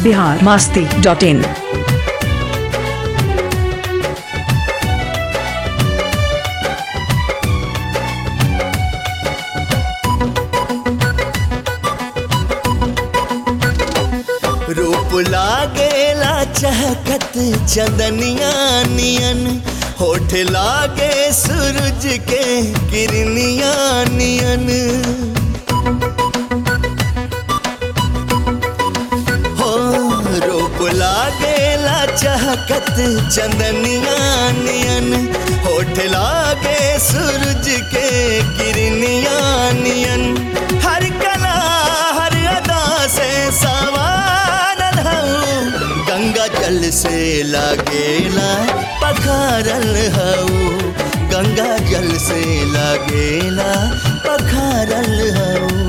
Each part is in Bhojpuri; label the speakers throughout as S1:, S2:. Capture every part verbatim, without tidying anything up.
S1: बिहार मस्ती डॉट इन।
S2: रूप लागेला चहकत चंदनिया नियन, होठ लागे सूरज के किरनिया नियन। हो रूप लागेला चहकत चंदनिया नियन, होठ लागे सूरज के किरनिया नियन। हर कला हर अदा से सवारल हूँ, गंगा जल से लागेला पखारल हूँ, गंगा जल से लागेला पखारल हूँ।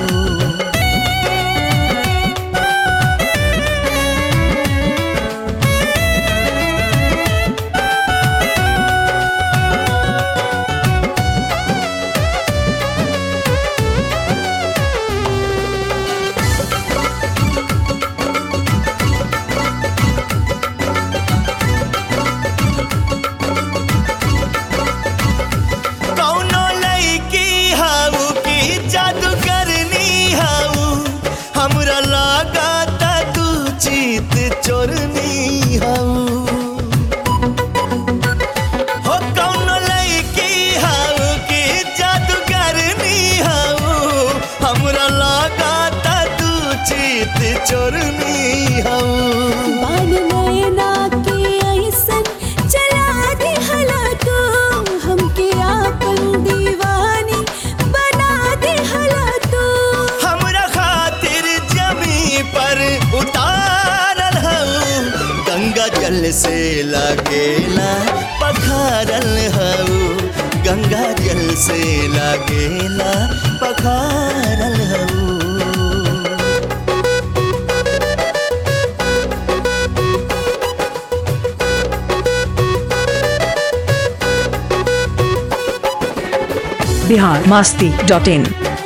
S2: चोरनी हूँ हो कौनो लईकी हूँ कि जादूगरनी हूँ, हमरा लागता तू चीत चोरनी हूँ।
S3: बान नैना के ऐसन चला दे हला तू, हमके आपन दीवानी बना दे हला तू।
S2: हमरा खातिर जमी पर उतार गंगा जल से लागेला पखारल हूँ, गंगा जल से लागेला पखारल हूँ।
S1: Bihar Masti dot in.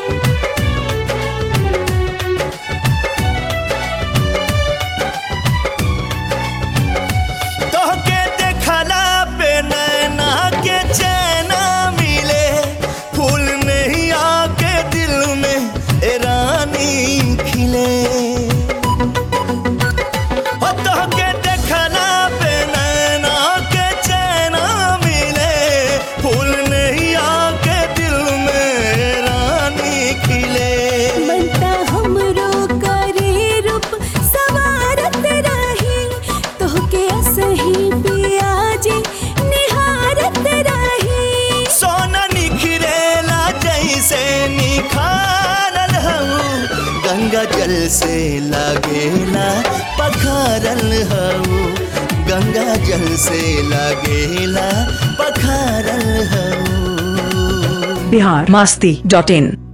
S1: गंगा जल से लागेला पखारल हूँ, गंगा जल से लागेला पखारल हूँ। बिहार मस्ती डॉट इन।